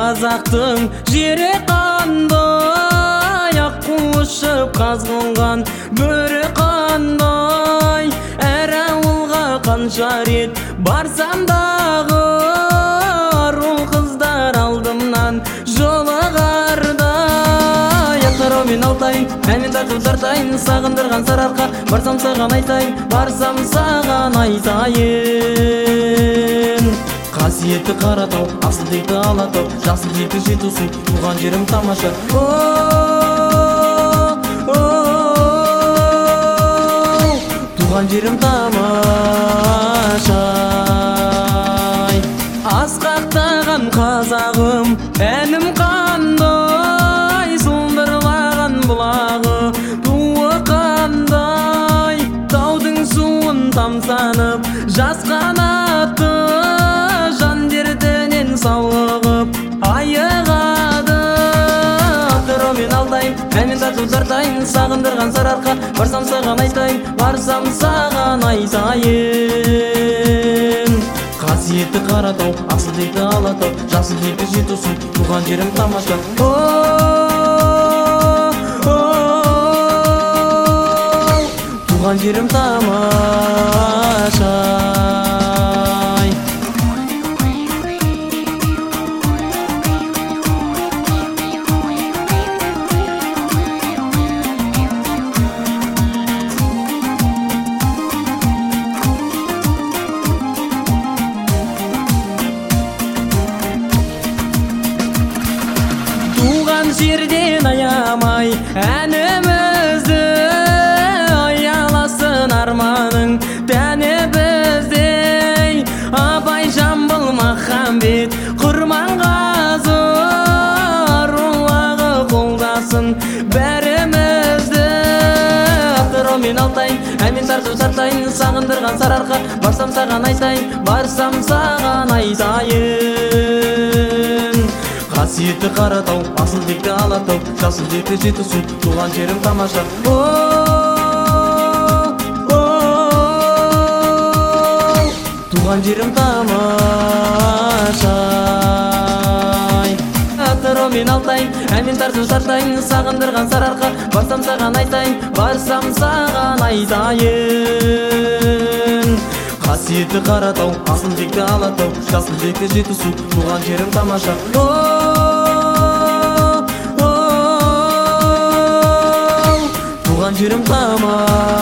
Қазақтың жері қандай, аққу ұшып қазғынған бөрі қандай. Әр ауылға қанша рет барсам дағы, ару қыздар алдымнан жолығардай. Атырау мен Алтайың, әнмен тартып тартайын, сағындырған сарыарқа. Барсам саған айтайын, барсам саған айтайын. Қасиетті Қаратау, асыл текті Алатау, жасыл текті Жетісу, туған жерім тамаша. Туған жерім тамаша. Асқақтаған қазағым, әнім қандай, сылдырлаған бұлағы туы қандай. Таудың суын тамсанып жас қанаты, жан дертінен сауығып айығады. Атырау мен Алтайың, әнмен тартып тартайын, сағындырған сарыарқа. Барсам саған айтайын, барсам саған айтайын. Қасиетті Қаратау, асыл текті Алатау, жасыл текті Жетісу, туған жерім тамаша. Туған жерім тамаша. Туған жерден аямай әнімізді, аяласын арманың тәні біздей. Абай, Жамбыл, Махамбет, Құрманғазы, аруағы қолдасын бәрімізді. Атырау мен Алтайың, әнмен тартып тартайын, сағындырған сарыарқа. Барсам саған айтайын, барсам саған айтайын. Қасиетті Қаратау, асыл текті Алатау, жасыл текті Жетісу, туған жерім тамаша. Туған жерім тамаша. Атырау мен Алтайың, әнмен тартып тартайын, сағындырған сарыарқа. Барсам саған айтайын, барсам саған айтайын. Қасиетті Қаратау, асыл текті Алатау, жасыл текті Жетісу, туған жерім тамаша. Туған жерім тамаша.